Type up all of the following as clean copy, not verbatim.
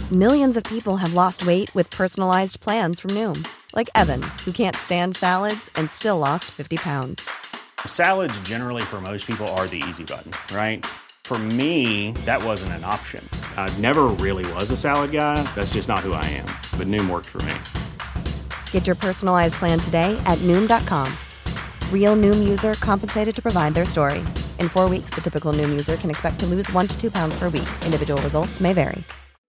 Millions of people have lost weight with personalized plans from Noom. Like Evan, who can't stand salads and still lost 50 pounds. Salads generally for most people are the easy button, right? For me, that wasn't an option. I never really was a salad guy. That's just not who I am. But Noom worked for me. Get your personalized plan today at Noom.com. Real Noom user compensated to provide their story. In 4 weeks, the typical Noom user can expect to lose 1 to 2 pounds per week. Individual results may vary.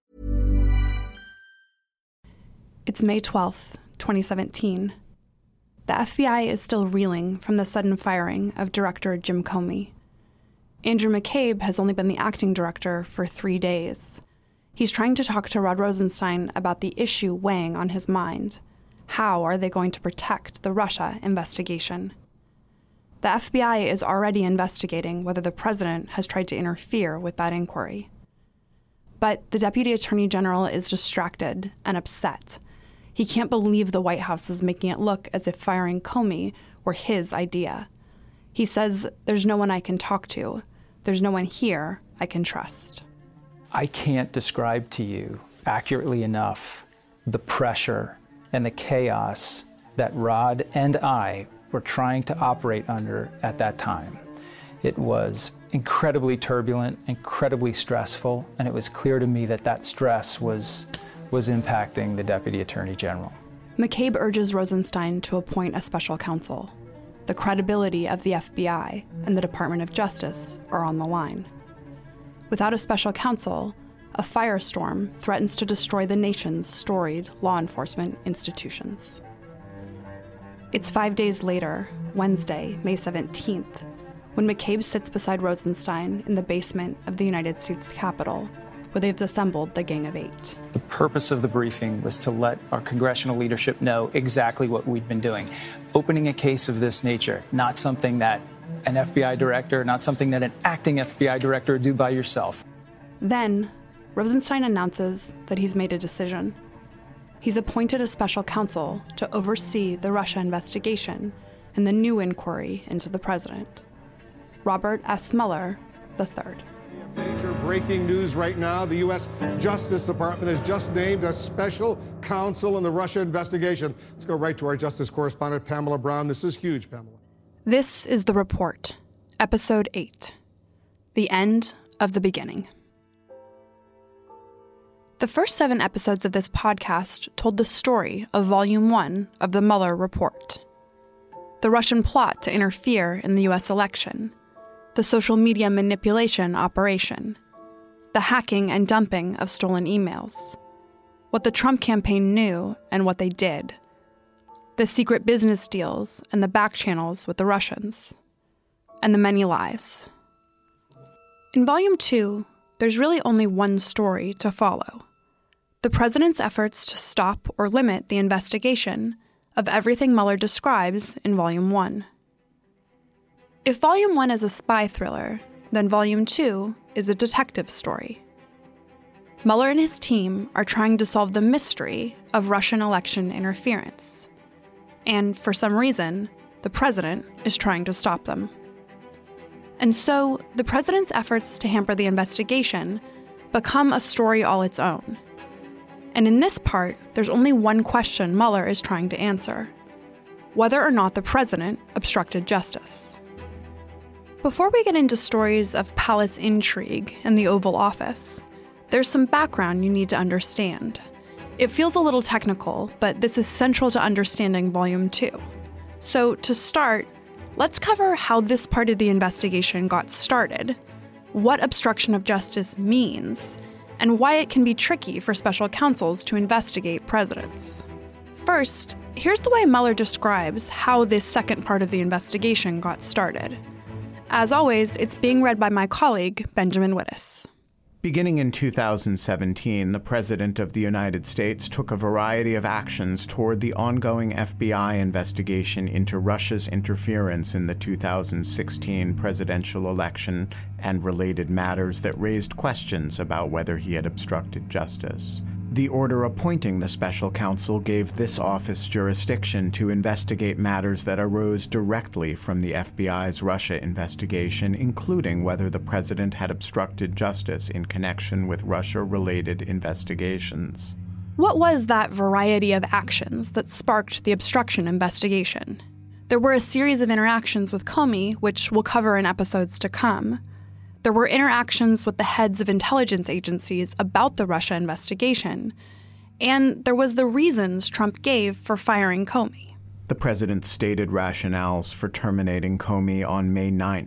It's May 12th, 2017. The FBI is still reeling from the sudden firing of Director Jim Comey. Andrew McCabe has only been the acting director for 3 days. He's trying to talk to Rod Rosenstein about the issue weighing on his mind. How are they going to protect the Russia investigation? The FBI is already investigating whether the president has tried to interfere with that inquiry. But the Deputy Attorney General is distracted and upset. He can't believe the White House is making it look as if firing Comey were his idea. He says, "There's no one I can talk to. There's no one here I can trust." I can't describe to you accurately enough the pressure and the chaos that Rod and I were trying to operate under at that time. It was incredibly turbulent, incredibly stressful, and it was clear to me that that stress was impacting the Deputy Attorney General. McCabe urges Rosenstein to appoint a special counsel. The credibility of the FBI and the Department of Justice are on the line. Without a special counsel, a firestorm threatens to destroy the nation's storied law enforcement institutions. It's 5 days later, Wednesday, May 17th, when McCabe sits beside Rosenstein in the basement of the United States Capitol, where they've assembled the Gang of Eight. The purpose of the briefing was to let our congressional leadership know exactly what we'd been doing. Opening a case of this nature, not something that an FBI director, not something that an acting FBI director would do by yourself. Then, Rosenstein announces that he's made a decision. He's appointed a special counsel to oversee the Russia investigation and the new inquiry into the president, Robert S. Mueller III. Major breaking news right now. The U.S. Justice Department has just named a special counsel in the Russia investigation. Let's go right to our Justice correspondent, Pamela Brown. This is huge, Pamela. This is The Report, Episode 8, The End of the Beginning. The first 7 episodes of this podcast told the story of Volume 1 of the Mueller Report. The Russian plot to interfere in the U.S. election, the social media manipulation operation, the hacking and dumping of stolen emails, what the Trump campaign knew and what they did, the secret business deals and the back channels with the Russians, and the many lies. In Volume 2, there's really only one story to follow: the president's efforts to stop or limit the investigation of everything Mueller describes in Volume 1. If Volume 1 is a spy thriller, then Volume 2 is a detective story. Mueller and his team are trying to solve the mystery of Russian election interference. And for some reason, the president is trying to stop them. And so, the president's efforts to hamper the investigation become a story all its own. And in this part, there's only one question Mueller is trying to answer: whether or not the president obstructed justice. Before we get into stories of palace intrigue and the Oval Office, there's some background you need to understand. It feels a little technical, but this is central to understanding Volume 2. So to start, let's cover how this part of the investigation got started, what obstruction of justice means, and why it can be tricky for special counsels to investigate presidents. First, here's the way Mueller describes how this second part of the investigation got started. As always, it's being read by my colleague, Benjamin Wittes. Beginning in 2017, the President of the United States took a variety of actions toward the ongoing FBI investigation into Russia's interference in the 2016 presidential election and related matters that raised questions about whether he had obstructed justice. The order appointing the special counsel gave this office jurisdiction to investigate matters that arose directly from the FBI's Russia investigation, including whether the president had obstructed justice in connection with Russia-related investigations. What was that variety of actions that sparked the obstruction investigation? There were a series of interactions with Comey, which we'll cover in episodes to come. There were interactions with the heads of intelligence agencies about the Russia investigation. And there was the reasons Trump gave for firing Comey. The president's stated rationales for terminating Comey on May 9,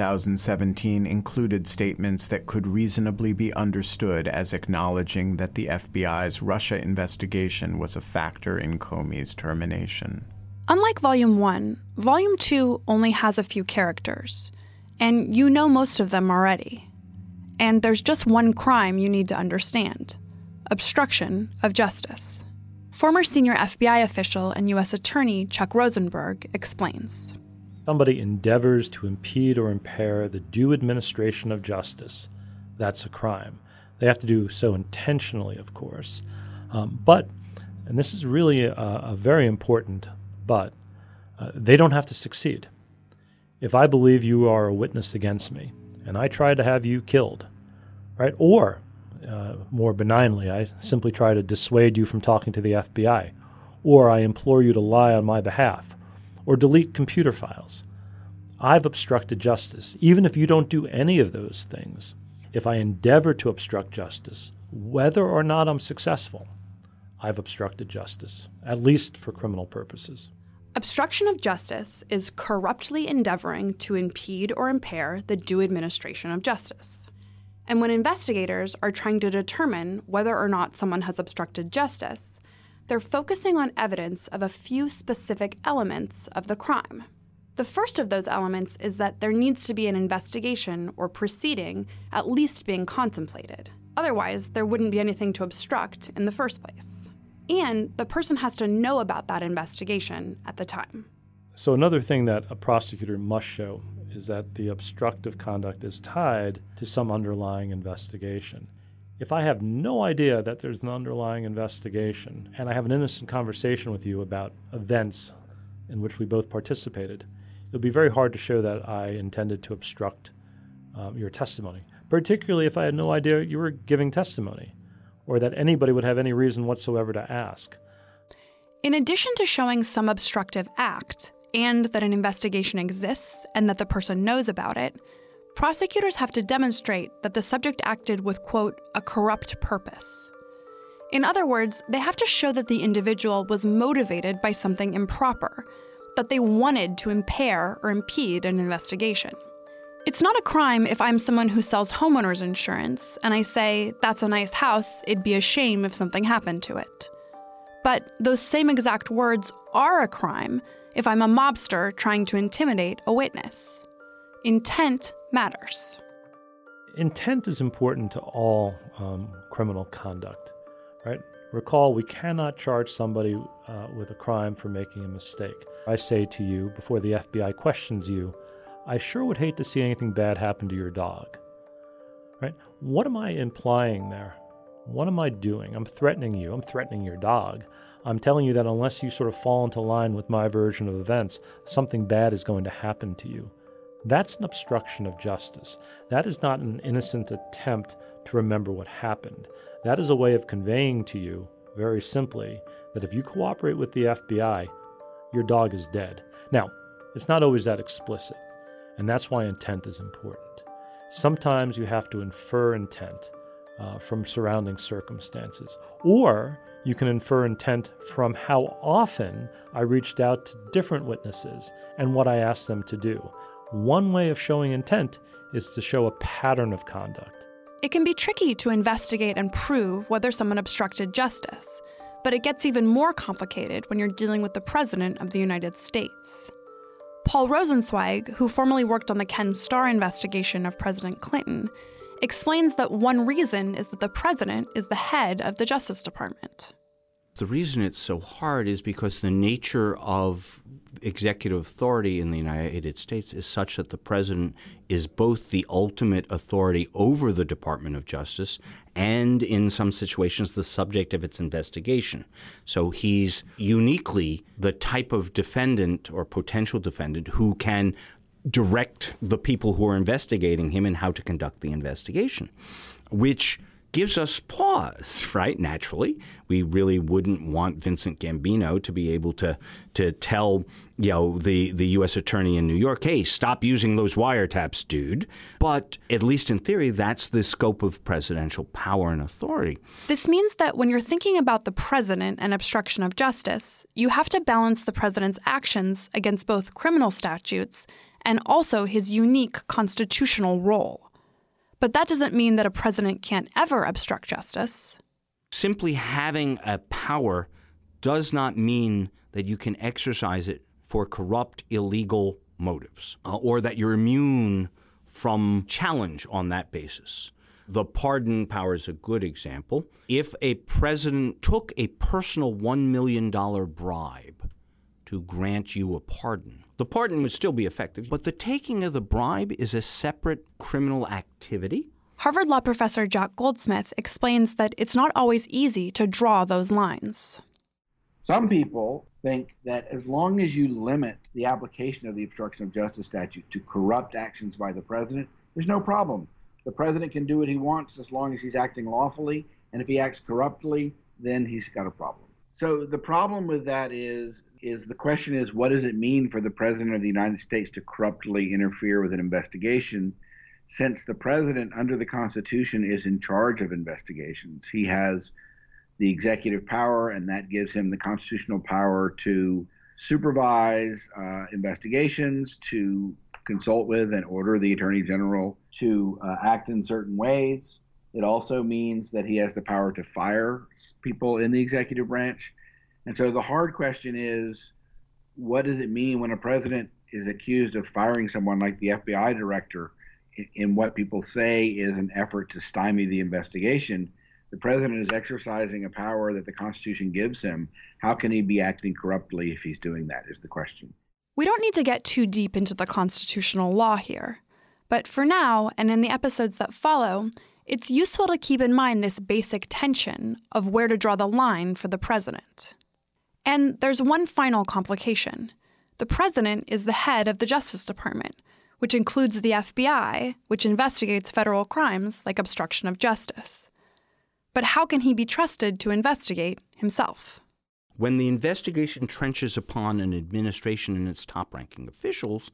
2017 included statements that could reasonably be understood as acknowledging that the FBI's Russia investigation was a factor in Comey's termination. Unlike Volume 1, Volume 2 only has a few characters. And you know most of them already. And there's just one crime you need to understand: obstruction of justice. Former senior FBI official and U.S. Attorney Chuck Rosenberg explains. Somebody endeavors to impede or impair the due administration of justice. That's a crime. They have to do so intentionally, of course. But, and this is really a very important but, they don't have to succeed. If I believe you are a witness against me, and I try to have you killed, right? Or, more benignly, I simply try to dissuade you from talking to the FBI, or I implore you to lie on my behalf, or delete computer files. I've obstructed justice, even if you don't do any of those things. If I endeavor to obstruct justice, whether or not I'm successful, I've obstructed justice, at least for criminal purposes. Obstruction of justice is corruptly endeavoring to impede or impair the due administration of justice. And when investigators are trying to determine whether or not someone has obstructed justice, they're focusing on evidence of a few specific elements of the crime. The first of those elements is that there needs to be an investigation or proceeding at least being contemplated. Otherwise, there wouldn't be anything to obstruct in the first place. And the person has to know about that investigation at the time. So another thing that a prosecutor must show is that the obstructive conduct is tied to some underlying investigation. If I have no idea that there's an underlying investigation, and I have an innocent conversation with you about events in which we both participated, it'll be very hard to show that I intended to obstruct your testimony, particularly if I had no idea you were giving testimony, or that anybody would have any reason whatsoever to ask. In addition to showing some obstructive act, and that an investigation exists and that the person knows about it, prosecutors have to demonstrate that the subject acted with, quote, a corrupt purpose. In other words, they have to show that the individual was motivated by something improper, that they wanted to impair or impede an investigation. It's not a crime if I'm someone who sells homeowners insurance and I say, that's a nice house, it'd be a shame if something happened to it. But those same exact words are a crime if I'm a mobster trying to intimidate a witness. Intent matters. Intent is important to all criminal conduct, right? Recall, we cannot charge somebody with a crime for making a mistake. I say to you, before the FBI questions you, I sure would hate to see anything bad happen to your dog, right? What am I implying there? What am I doing? I'm threatening you. I'm threatening your dog. I'm telling you that unless you sort of fall into line with my version of events, something bad is going to happen to you. That's an obstruction of justice. That is not an innocent attempt to remember what happened. That is a way of conveying to you, very simply, that if you cooperate with the FBI, your dog is dead. Now, it's not always that explicit. And that's why intent is important. Sometimes you have to infer intent from surrounding circumstances. Or you can infer intent from how often I reached out to different witnesses and what I asked them to do. One way of showing intent is to show a pattern of conduct. It can be tricky to investigate and prove whether someone obstructed justice, but it gets even more complicated when you're dealing with the President of the United States. Paul Rosenzweig, who formerly worked on the Ken Starr investigation of President Clinton, explains that one reason is that the president is the head of the Justice Department. The reason it's so hard is because the nature of executive authority in the United States is such that the president is both the ultimate authority over the Department of Justice and, in some situations, the subject of its investigation. So he's uniquely the type of defendant or potential defendant who can direct the people who are investigating him in how to conduct the investigation, which gives us pause, right? Naturally, we really wouldn't want Vincent Gambino to be able to tell, the U.S. attorney in New York, hey, stop using those wiretaps, dude. But at least in theory, that's the scope of presidential power and authority. This means that when you're thinking about the president and obstruction of justice, you have to balance the president's actions against both criminal statutes and also his unique constitutional role. But that doesn't mean that a president can't ever obstruct justice. Simply having a power does not mean that you can exercise it for corrupt, illegal motives, or that you're immune from challenge on that basis. The pardon power is a good example. If a president took a personal $1 million bribe to grant you a pardon, the pardon would still be effective, but the taking of the bribe is a separate criminal activity. Harvard law professor Jack Goldsmith explains that it's not always easy to draw those lines. Some people think that as long as you limit the application of the obstruction of justice statute to corrupt actions by the president, there's no problem. The president can do what he wants as long as he's acting lawfully, and if he acts corruptly, then he's got a problem. So the problem with that is the question is, what does it mean for the president of the United States to corruptly interfere with an investigation, since the president under the Constitution is in charge of investigations? He has the executive power, and that gives him the constitutional power to supervise investigations, to consult with and order the Attorney General to act in certain ways. It also means that he has the power to fire people in the executive branch. And so the hard question is, what does it mean when a president is accused of firing someone like the FBI director in what people say is an effort to stymie the investigation? The president is exercising a power that the Constitution gives him. How can he be acting corruptly if he's doing that, is the question. We don't need to get too deep into the constitutional law here. But for now, and in the episodes that follow, it's useful to keep in mind this basic tension of where to draw the line for the president. And there's one final complication. The president is the head of the Justice Department, which includes the FBI, which investigates federal crimes like obstruction of justice. But how can he be trusted to investigate himself? When the investigation trenches upon an administration and its top-ranking officials,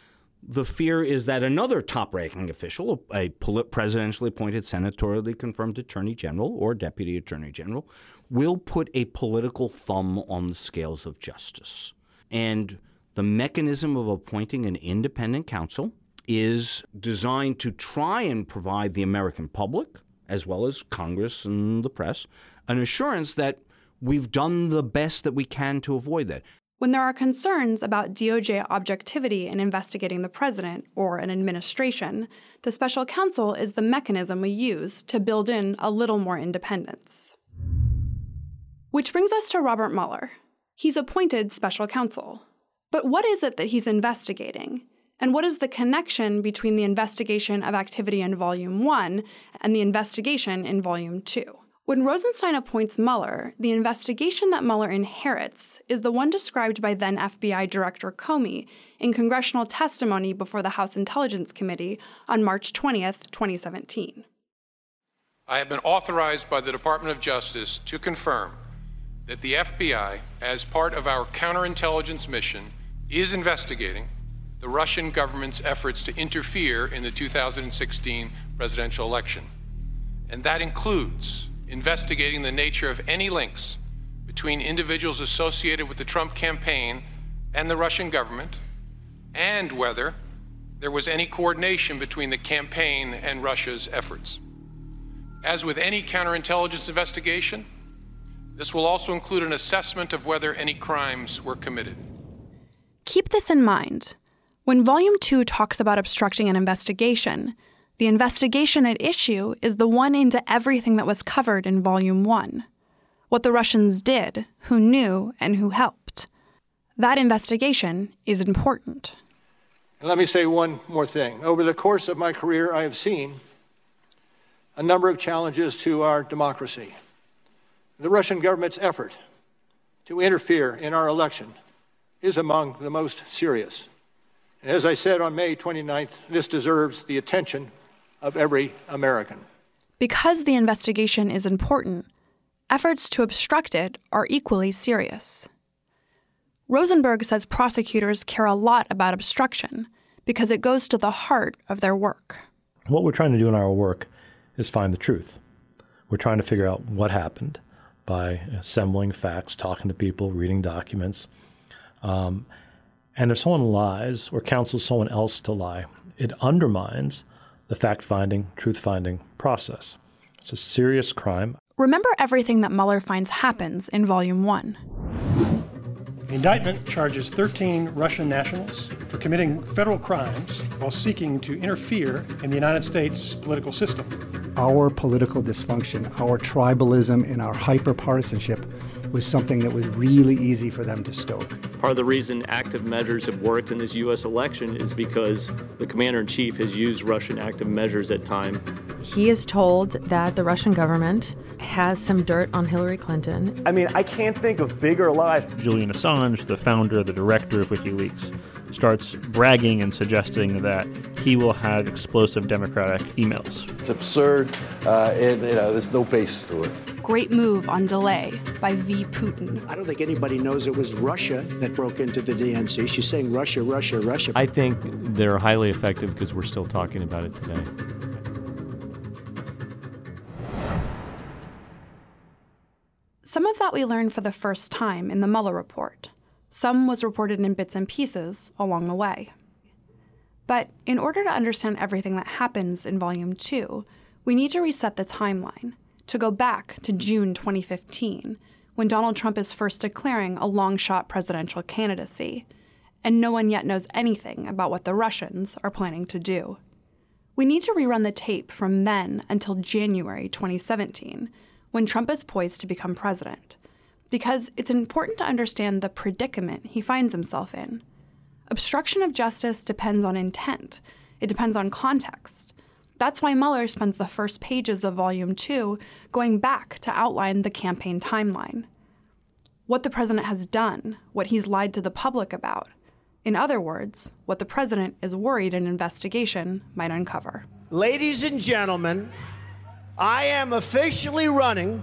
the fear is that another top-ranking official, a presidentially appointed, senatorially confirmed attorney general or deputy attorney general, will put a political thumb on the scales of justice. And the mechanism of appointing an independent counsel is designed to try and provide the American public, as well as Congress and the press, an assurance that we've done the best that we can to avoid that. When there are concerns about DOJ objectivity in investigating the president or an administration, the special counsel is the mechanism we use to build in a little more independence. Which brings us to Robert Mueller. He's appointed special counsel. But what is it that he's investigating? And what is the connection between the investigation of activity in Volume 1 and the investigation in Volume 2? When Rosenstein appoints Mueller, the investigation that Mueller inherits is the one described by then FBI Director Comey in congressional testimony before the House Intelligence Committee on March 20th, 2017. I have been authorized by the Department of Justice to confirm that the FBI, as part of our counterintelligence mission, is investigating the Russian government's efforts to interfere in the 2016 presidential election. And that includes investigating the nature of any links between individuals associated with the Trump campaign and the Russian government, and whether there was any coordination between the campaign and Russia's efforts. As with any counterintelligence investigation, this will also include an assessment of whether any crimes were committed. Keep this in mind. When Volume 2 talks about obstructing an investigation, the investigation at issue is the one into everything that was covered in Volume 1. what the Russians did, who knew, and who helped. That investigation is important. And let me say one more thing. Over the course of my career, I have seen a number of challenges to our democracy. The Russian government's effort to interfere in our election is among the most serious. And as I said on May 29th, this deserves the attention of every American. Because the investigation is important, efforts to obstruct it are equally serious. Rosenberg says prosecutors care a lot about obstruction because it goes to the heart of their work. What we're trying to do in our work is find the truth. We're trying to figure out what happened by assembling facts, talking to people, reading documents. And if someone lies or counsels someone else to lie, it undermines the fact-finding, truth-finding process. It's a serious crime. Remember everything that Mueller finds happens in Volume 1. The indictment charges 13 Russian nationals for committing federal crimes while seeking to interfere in the United States political system. Our political dysfunction, our tribalism, and our hyper-partisanship was something that was really easy for them to stoke. Part of the reason active measures have worked in this U.S. election is because the commander-in-chief has used Russian active measures at time. He is told that the Russian government has some dirt on Hillary Clinton. I mean, I can't think of bigger lies. Julian Assange, the founder, the director of WikiLeaks, starts bragging and suggesting that he will have explosive Democratic emails. It's absurd, and there's no basis to it. Great move on delay by V. Putin. I don't think anybody knows it was Russia that broke into the DNC. She's saying Russia, Russia, Russia. I think they're highly effective because we're still talking about it today. Some of that we learned for the first time in the Mueller report. Some was reported in bits and pieces along the way. But in order to understand everything that happens in Volume 2, we need to reset the timeline, to go back to June 2015, when Donald Trump is first declaring a long-shot presidential candidacy, and no one yet knows anything about what the Russians are planning to do. We need to rerun the tape from then until January 2017, when Trump is poised to become president, because it's important to understand the predicament he finds himself in. Obstruction of justice depends on intent. It depends on context. That's why Mueller spends the first pages of Volume 2 going back to outline the campaign timeline. What the president has done, what he's lied to the public about. In other words, what the president is worried an investigation might uncover. Ladies and gentlemen, I am officially running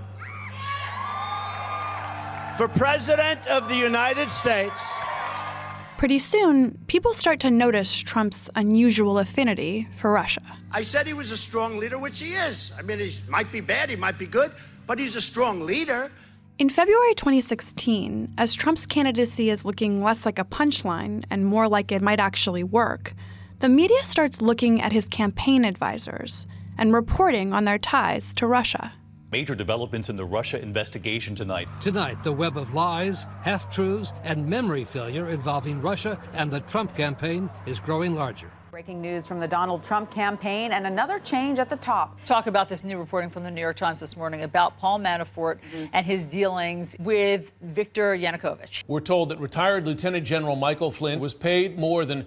for President of the United States. Pretty soon, people start to notice Trump's unusual affinity for Russia. I said he was a strong leader, which he is. I mean, he might be bad, he might be good, but he's a strong leader. In February 2016, as Trump's candidacy is looking less like a punchline and more like it might actually work, the media starts looking at his campaign advisors and reporting on their ties to Russia. Major developments in the Russia investigation tonight. Tonight, the web of lies, half-truths, and memory failure involving Russia and the Trump campaign is growing larger. Breaking news from the Donald Trump campaign and another change at the top. Talk about this new reporting from the New York Times this morning about Paul Manafort and his dealings with Viktor Yanukovych. We're told that retired Lieutenant General Michael Flynn was paid more than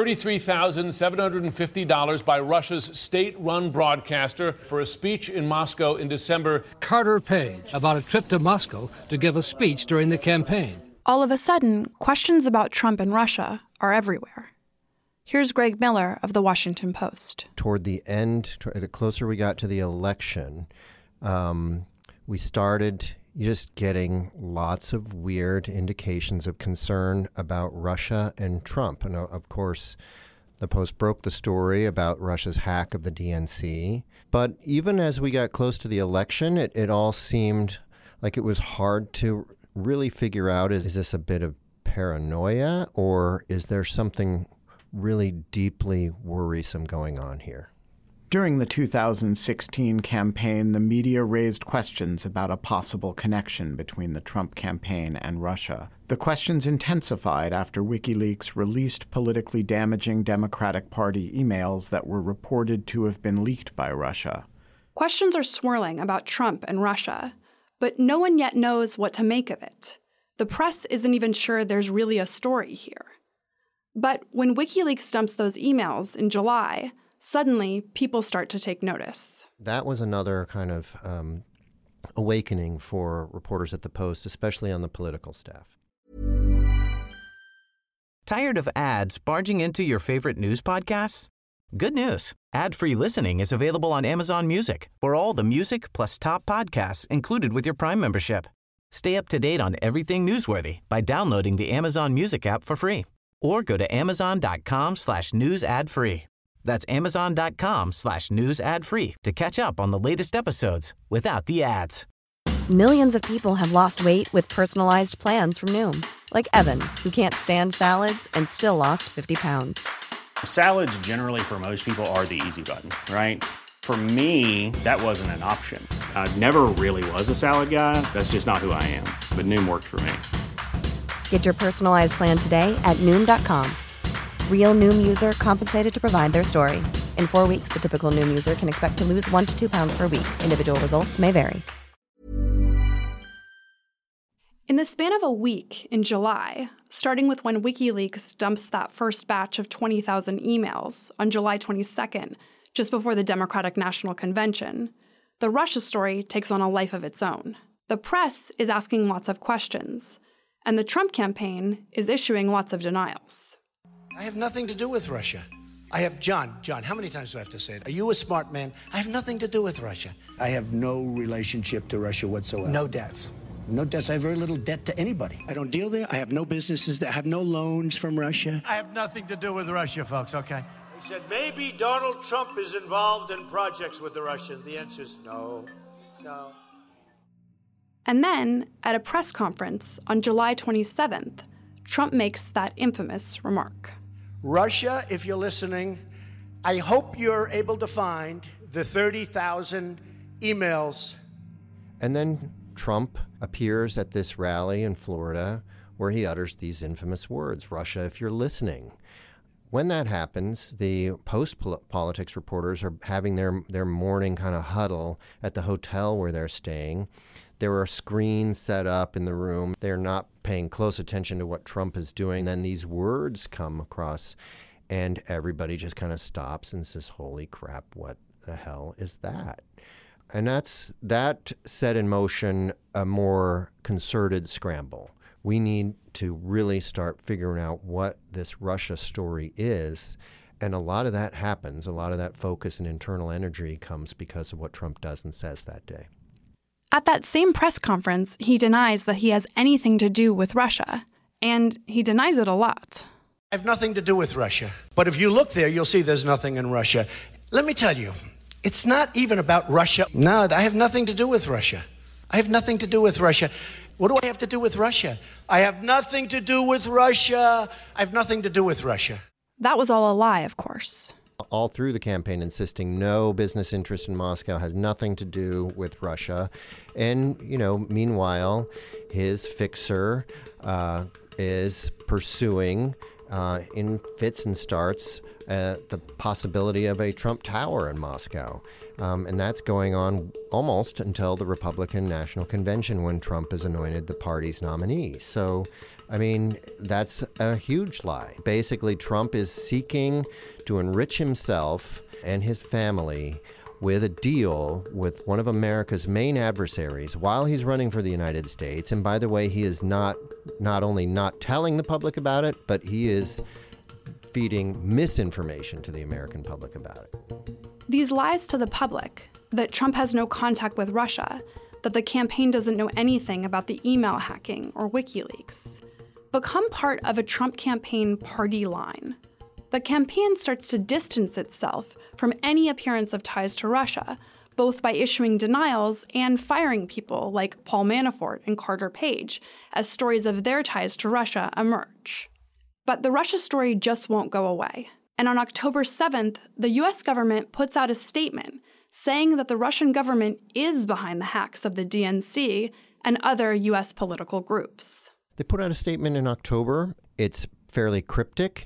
$33,750 by Russia's state-run broadcaster for a speech in Moscow in December. Carter Page about a trip to Moscow to give a speech during the campaign. All of a sudden, questions about Trump and Russia are everywhere. Here's Greg Miller of The Washington Post. Toward the end, the closer we got to the election, we started just getting lots of weird indications of concern about Russia and Trump. And of course, the Post broke the story about Russia's hack of the DNC. But even as we got close to the election, it all seemed like it was hard to really figure out, is this a bit of paranoia or is there something really deeply worrisome going on here? During the 2016 campaign, the media raised questions about a possible connection between the Trump campaign and Russia. The questions intensified after WikiLeaks released politically damaging Democratic Party emails that were reported to have been leaked by Russia. Questions are swirling about Trump and Russia. But no one yet knows what to make of it. The press isn't even sure there's really a story here. But when WikiLeaks dumps those emails in July, suddenly people start to take notice. That was another kind of awakening for reporters at the Post, especially on the political staff. Tired of ads barging into your favorite news podcasts? Good news. Ad-free listening is available on Amazon Music for all the music plus top podcasts included with your Prime membership. Stay up to date on everything newsworthy by downloading the Amazon Music app for free or go to amazon.com/news ad free. That's amazon.com/news ad free to catch up on the latest episodes without the ads. Millions of people have lost weight with personalized plans from Noom. Like Evan, who can't stand salads and still lost 50 pounds. Salads generally for most people are the easy button, right? For me, that wasn't an option. I never really was a salad guy. That's just not who I am. But Noom worked for me. Get your personalized plan today at Noom.com. Real Noom user compensated to provide their story. In 4 weeks, the typical Noom user can expect to lose 1 to 2 pounds per week. Individual results may vary. In the span of a week in July, starting with when WikiLeaks dumps that first batch of 20,000 emails on July 22nd, just before the Democratic National Convention, the Russia story takes on a life of its own. The press is asking lots of questions, and the Trump campaign is issuing lots of denials. I have nothing to do with Russia. I have John, how many times do I have to say it? Are you a smart man? I have nothing to do with Russia. I have no relationship to Russia whatsoever. No debts. No debts. I have very little debt to anybody. I don't deal there. I have no businesses there. I have no loans from Russia. I have nothing to do with Russia, folks, okay? He said, maybe Donald Trump is involved in projects with the Russians. The answer is no. No. And then, at a press conference on July 27th, Trump makes that infamous remark. Russia, if you're listening, I hope you're able to find the 30,000 emails. And then Trump appears at this rally in Florida where he utters these infamous words, Russia, if you're listening. When that happens, the post-politics reporters are having their morning kind of huddle at the hotel where they're staying. There are screens set up in the room. They're not paying close attention to what Trump is doing. Then these words come across, and everybody just kind of stops and says, holy crap, what the hell is that? And that set in motion a more concerted scramble. We need to really start figuring out what this Russia story is. And a lot of that happens. A lot of that focus and internal energy comes because of what Trump does and says that day. At that same press conference, he denies that he has anything to do with Russia. And he denies it a lot. I have nothing to do with Russia. But if you look there, you'll see there's nothing in Russia. Let me tell you, it's not even about Russia. No, I have nothing to do with Russia. I have nothing to do with Russia. What do I have to do with Russia? I have nothing to do with Russia. I have nothing to do with Russia. That was all a lie, of course. All through the campaign insisting no business interest in Moscow, has nothing to do with Russia. And, meanwhile, his fixer is pursuing in fits and starts the possibility of a Trump Tower in Moscow. And that's going on almost until the Republican National Convention when Trump is anointed the party's nominee. So, that's a huge lie. Basically, Trump is seeking to enrich himself and his family with a deal with one of America's main adversaries while he's running for the United States. And by the way, he is not only not telling the public about it, but he is feeding misinformation to the American public about it. These lies to the public, that Trump has no contact with Russia, that the campaign doesn't know anything about the email hacking or WikiLeaks, become part of a Trump campaign party line. The campaign starts to distance itself from any appearance of ties to Russia, both by issuing denials and firing people like Paul Manafort and Carter Page as stories of their ties to Russia emerge. But the Russia story just won't go away. And on October 7th, the U.S. government puts out a statement saying that the Russian government is behind the hacks of the DNC and other U.S. political groups. They put out a statement in October. It's fairly cryptic.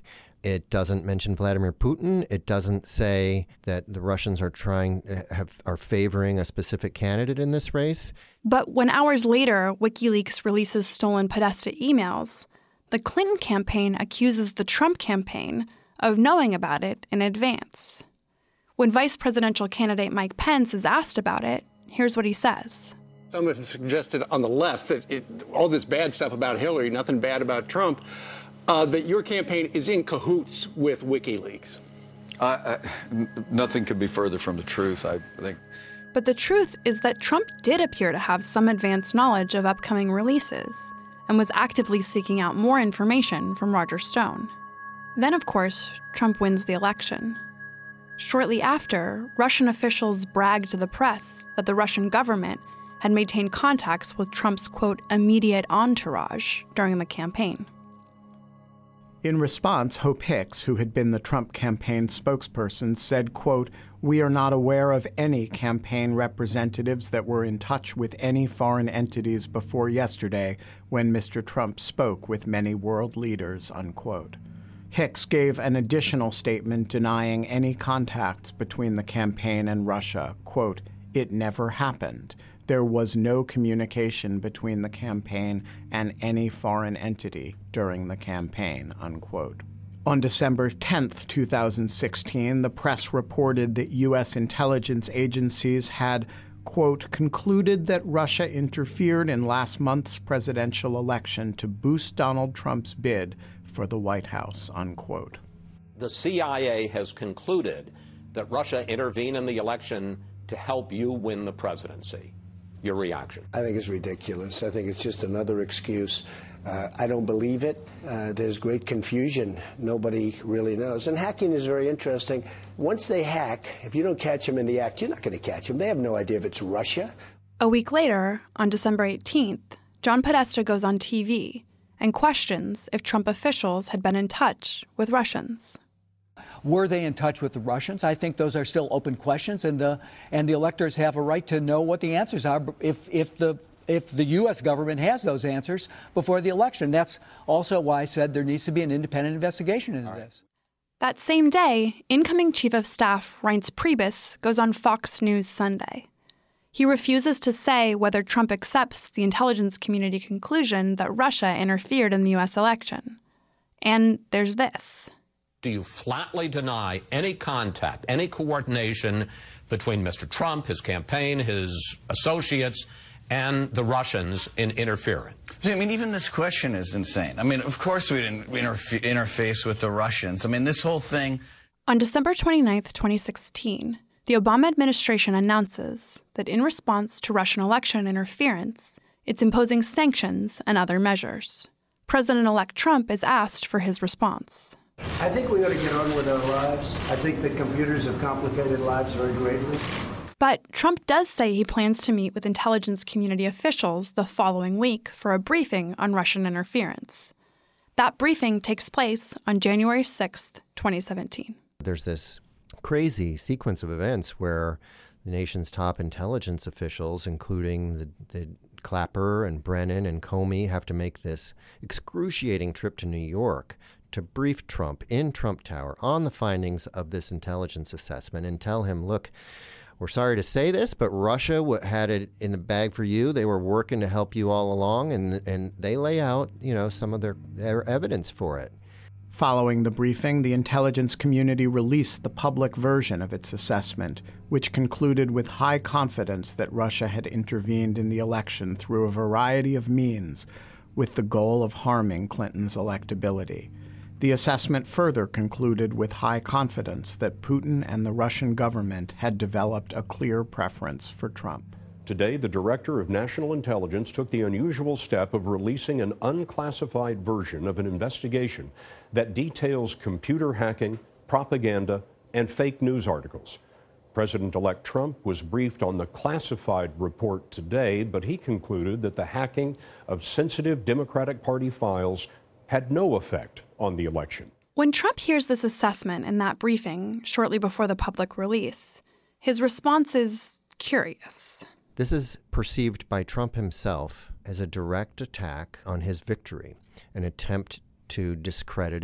It doesn't mention Vladimir Putin. It doesn't say that the Russians are favoring a specific candidate in this race. But when hours later, WikiLeaks releases stolen Podesta emails, the Clinton campaign accuses the Trump campaign of knowing about it in advance. When vice presidential candidate Mike Pence is asked about it, here's what he says. Some have suggested on the left that all this bad stuff about Hillary, nothing bad about Trump, that your campaign is in cahoots with WikiLeaks. Nothing could be further from the truth, I think. But the truth is that Trump did appear to have some advanced knowledge of upcoming releases and was actively seeking out more information from Roger Stone. Then, of course, Trump wins the election. Shortly after, Russian officials bragged to the press that the Russian government had maintained contacts with Trump's, quote, immediate entourage during the campaign. In response, Hope Hicks, who had been the Trump campaign spokesperson, said, quote, "We are not aware of any campaign representatives that were in touch with any foreign entities before yesterday when Mr. Trump spoke with many world leaders," unquote. Hicks gave an additional statement denying any contacts between the campaign and Russia. Quote, "It never happened. There was no communication between the campaign and any foreign entity during the campaign," unquote. On December 10th, 2016, the press reported that U.S. intelligence agencies had, quote, "concluded that Russia interfered in last month's presidential election to boost Donald Trump's bid for the White House," unquote. The CIA has concluded that Russia intervened in the election to help you win the presidency. Your reaction? I think it's ridiculous. I think it's just another excuse. I don't believe it. There's great confusion. Nobody really knows. And hacking is very interesting. Once they hack, if you don't catch them in the act, you're not going to catch them. They have no idea if it's Russia. A week later, on December 18th, John Podesta goes on TV and questions if Trump officials had been in touch with Russians. Were they in touch with the Russians? I think those are still open questions, and the electors have a right to know what the answers are if the U.S. government has those answers before the election. That's also why I said there needs to be an independent investigation into this. That same day, incoming Chief of Staff Reince Priebus goes on Fox News Sunday. He refuses to say whether Trump accepts the intelligence community conclusion that Russia interfered in the U.S. election. And there's this. Do you flatly deny any contact, any coordination between Mr. Trump, his campaign, his associates, and the Russians in interfering? I mean, even this question is insane. I mean, of course we didn't interface with the Russians. I mean, this whole thing. On December 29th, 2016, the Obama administration announces that in response to Russian election interference, it's imposing sanctions and other measures. President-elect Trump is asked for his response. I think we ought to get on with our lives. I think that computers have complicated lives very greatly. But Trump does say he plans to meet with intelligence community officials the following week for a briefing on Russian interference. That briefing takes place on January 6th, 2017. There's this crazy sequence of events where the nation's top intelligence officials, including the Clapper and Brennan and Comey, have to make this excruciating trip to New York to brief Trump in Trump Tower on the findings of this intelligence assessment and tell him, look, we're sorry to say this, but Russia had it in the bag for you. They were working to help you all along, and they lay out, some of their evidence for it. Following the briefing, the intelligence community released the public version of its assessment, which concluded with high confidence that Russia had intervened in the election through a variety of means with the goal of harming Clinton's electability. The assessment further concluded with high confidence that Putin and the Russian government had developed a clear preference for Trump. Today, the Director of National Intelligence took the unusual step of releasing an unclassified version of an investigation that details computer hacking, propaganda, and fake news articles. President-elect Trump was briefed on the classified report today, but he concluded that the hacking of sensitive Democratic Party files had no effect on the election. When Trump hears this assessment in that briefing shortly before the public release, his response is curious. This is perceived by Trump himself as a direct attack on his victory, an attempt to discredit it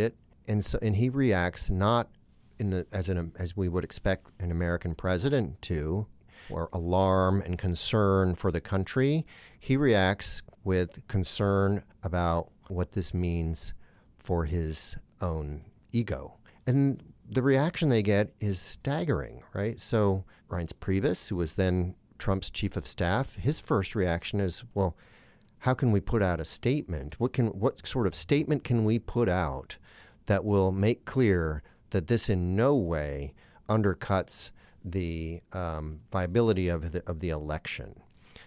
And he reacts not as we would expect an American president to, or alarm and concern for the country. He reacts with concern about what this means for his own ego. And the reaction they get is staggering, right? So Reince Priebus, who was then Trump's chief of staff, his first reaction is, well, how can we put out a statement? What sort of statement can we put out that will make clear that this in no way undercuts the viability of the election?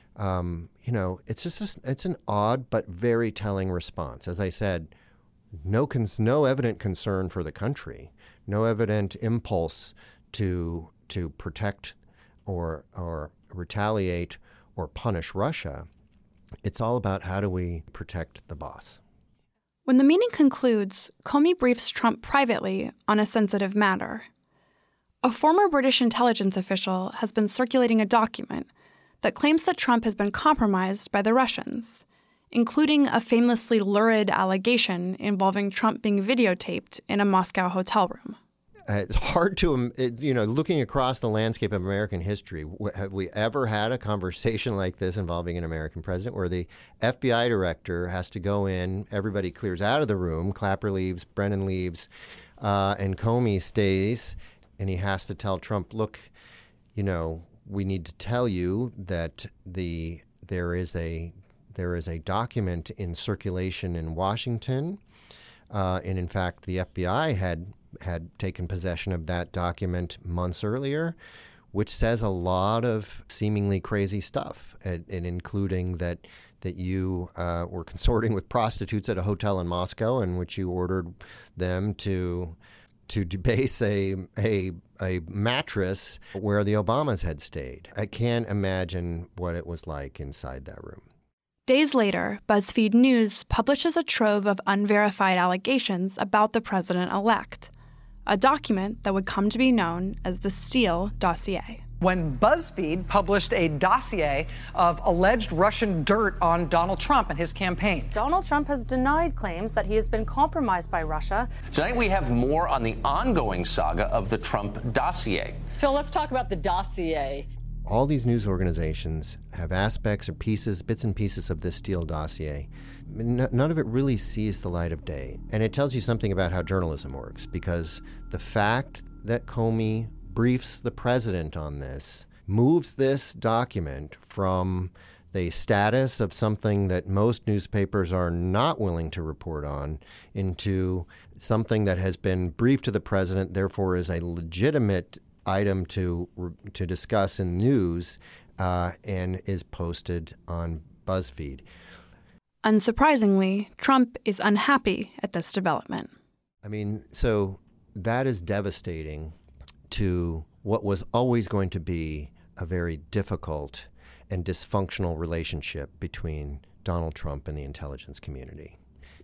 It's an odd but very telling response. As I said, no evident concern for the country, no evident impulse to protect or retaliate or punish Russia. It's all about how do we protect the boss. When the meeting concludes, Comey briefs Trump privately on a sensitive matter. A former British intelligence official has been circulating a document that claims that Trump has been compromised by the Russians, including a famously lurid allegation involving Trump being videotaped in a Moscow hotel room. It's hard to, looking across the landscape of American history, have we ever had a conversation like this involving an American president where the FBI director has to go in, everybody clears out of the room, Clapper leaves, Brennan leaves, and Comey stays, and he has to tell Trump, look, we need to tell you that there is a document in circulation in Washington, and in fact, the FBI had taken possession of that document months earlier, which says a lot of seemingly crazy stuff, and including that you were consorting with prostitutes at a hotel in Moscow, in which you ordered them to debase a mattress where the Obamas had stayed. I can't imagine what it was like inside that room. Days later, BuzzFeed News publishes a trove of unverified allegations about the president-elect, a document that would come to be known as the Steele dossier. When BuzzFeed published a dossier of alleged Russian dirt on Donald Trump and his campaign. Donald Trump has denied claims that he has been compromised by Russia. Tonight we have more on the ongoing saga of the Trump dossier. Phil, let's talk about the dossier. All these news organizations have aspects or bits and pieces of this Steele dossier. None of it really sees the light of day. And it tells you something about how journalism works, because the fact that Comey briefs the president on this moves this document from the status of something that most newspapers are not willing to report on into something that has been briefed to the president, therefore is a legitimate item to discuss in news, and is posted on BuzzFeed. Unsurprisingly, Trump is unhappy at this development. So that is devastating to what was always going to be a very difficult and dysfunctional relationship between Donald Trump and the intelligence community.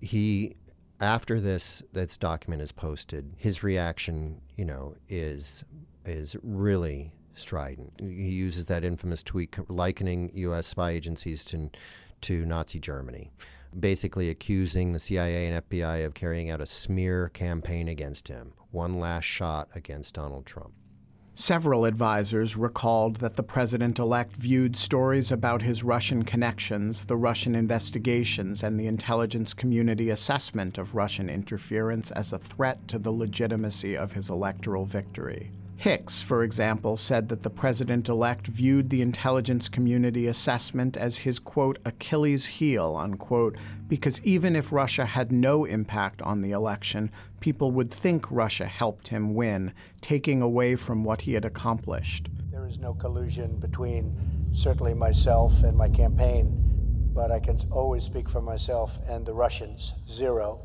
After this document is posted, his reaction, is really strident. He uses that infamous tweet likening U.S. spy agencies to Nazi Germany, basically accusing the CIA and FBI of carrying out a smear campaign against him, one last shot against Donald Trump. Several advisors recalled that the president-elect viewed stories about his Russian connections, the Russian investigations, and the intelligence community assessment of Russian interference as a threat to the legitimacy of his electoral victory. Hicks, for example, said that the president-elect viewed the intelligence community assessment as his, quote, Achilles heel, unquote, because even if Russia had no impact on the election, people would think Russia helped him win, taking away from what he had accomplished. There is no collusion between certainly myself and my campaign, but I can always speak for myself and the Russians. Zero.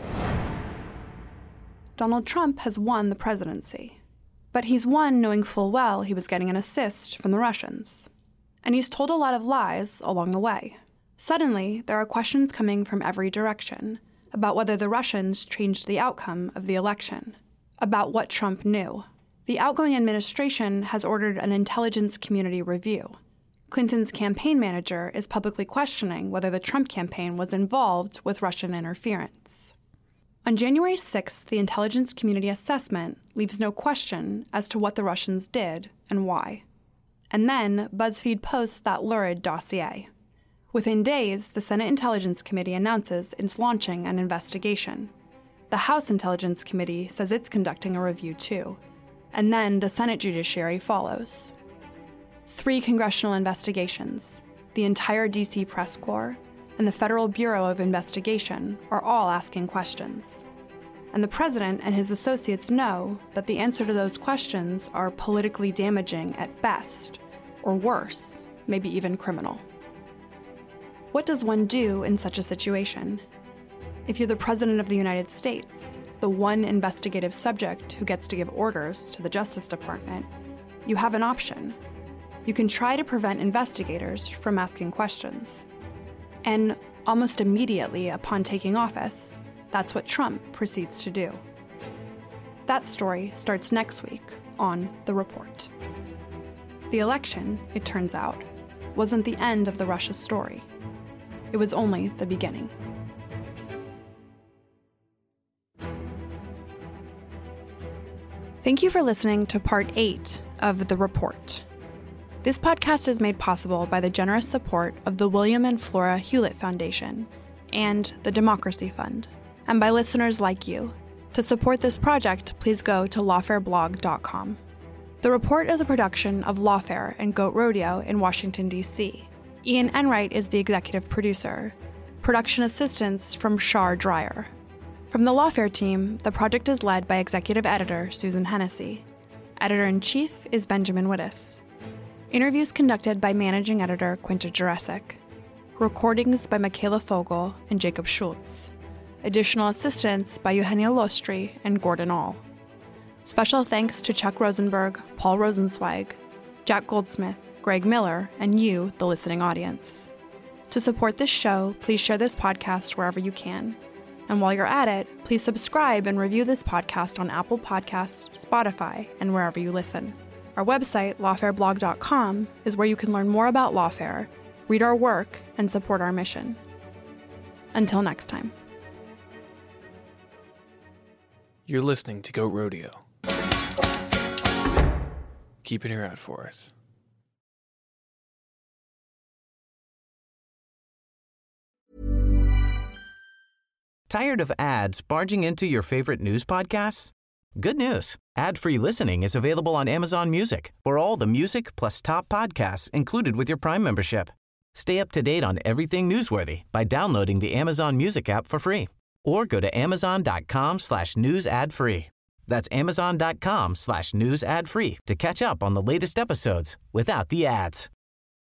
Donald Trump has won the presidency. But he's won knowing full well he was getting an assist from the Russians. And he's told a lot of lies along the way. Suddenly, there are questions coming from every direction about whether the Russians changed the outcome of the election, about what Trump knew. The outgoing administration has ordered an intelligence community review. Clinton's campaign manager is publicly questioning whether the Trump campaign was involved with Russian interference. On January 6th, the intelligence community assessment leaves no question as to what the Russians did and why. And then BuzzFeed posts that lurid dossier. Within days, the Senate Intelligence Committee announces it's launching an investigation. The House Intelligence Committee says it's conducting a review too. And then the Senate Judiciary follows. 3 congressional investigations, the entire D.C. press corps, and the Federal Bureau of Investigation are all asking questions. And the president and his associates know that the answer to those questions are politically damaging at best, or worse, maybe even criminal. What does one do in such a situation? If you're the President of the United States, the one investigative subject who gets to give orders to the Justice Department, you have an option. You can try to prevent investigators from asking questions. And almost immediately upon taking office, that's what Trump proceeds to do. That story starts next week on The Report. The election, it turns out, wasn't the end of the Russia story. It was only the beginning. Thank you for listening to Part 8 of The Report. This podcast is made possible by the generous support of the William and Flora Hewlett Foundation and the Democracy Fund, and by listeners like you. To support this project, please go to lawfareblog.com. The Report is a production of Lawfare and Goat Rodeo in Washington, D.C. Ian Enright is the executive producer. Production assistance from Shar Dreyer. From the Lawfare team, the project is led by executive editor Susan Hennessy. Editor-in-chief is Benjamin Wittes. Interviews conducted by managing editor Quinta Jurecic. Recordings by Michaela Fogel and Jacob Schultz. Additional assistance by Eugenia Lostri and Gordon All. Special thanks to Chuck Rosenberg, Paul Rosenzweig, Jack Goldsmith, Greg Miller, and you, the listening audience. To support this show, please share this podcast wherever you can. And while you're at it, please subscribe and review this podcast on Apple Podcasts, Spotify, and wherever you listen. Our website, lawfareblog.com, is where you can learn more about Lawfare, read our work, and support our mission. Until next time. You're listening to Goat Rodeo. Keep an ear out for us. Tired of ads barging into your favorite news podcasts? Good news. Ad-free listening is available on Amazon Music for all the music plus top podcasts included with your Prime membership. Stay up to date on everything newsworthy by downloading the Amazon Music app for free or go to amazon.com/news ad free. That's amazon.com/news ad free to catch up on the latest episodes without the ads.